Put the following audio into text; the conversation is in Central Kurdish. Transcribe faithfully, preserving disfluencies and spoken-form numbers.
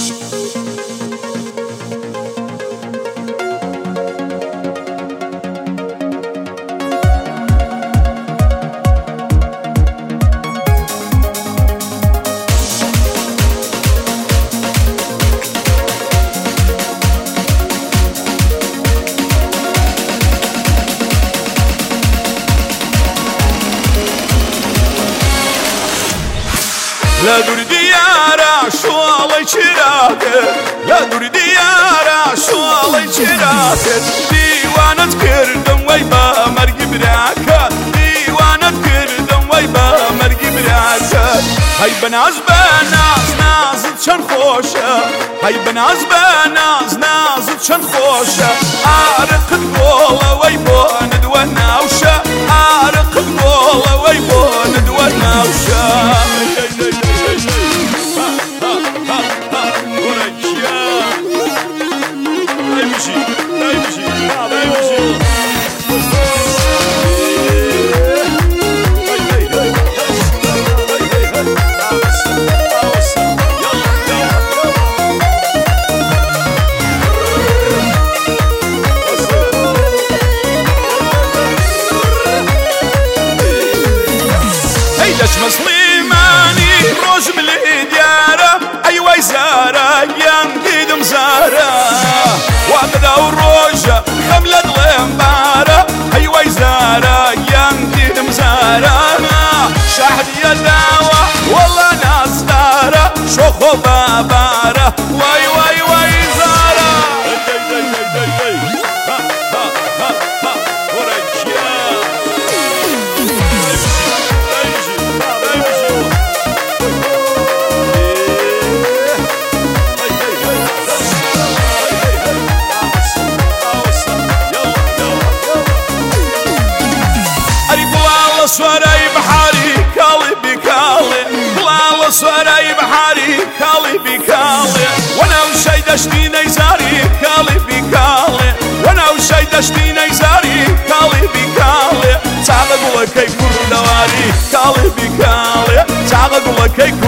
لا دور ديارة شوالي شراكر لا دور ديارة شوالي شراكر ديوانة كردم ويبا مرقي براكا ديوانة كردم ويبا مرقي براكا هاي بناز بناز نازد شن خوشة هاي بناز بناز نازد شن خوشة عارق القولة ويبو ندوى ناوشة عارق القولة ويبو ندوى ناوشة مسلماني روج بالديارة أيوة زارة ينقيد مزارة وابدا وروجة خملة الغمبارة أيوة زارة ينقيد مزارة شاهد يا داوة والله ناس دارة شوخو بابارة واي واي واي زارة سواري بحاري كالي بكالي لا سواري بحاري كالي بكالي وانا وشي دشتي نيزاري كالي بكالي وانا وشي دشتي نيزاري كالي بكالي تعال اقول لك كيف كل دواري كالي بكالي تعال اقول لك كيف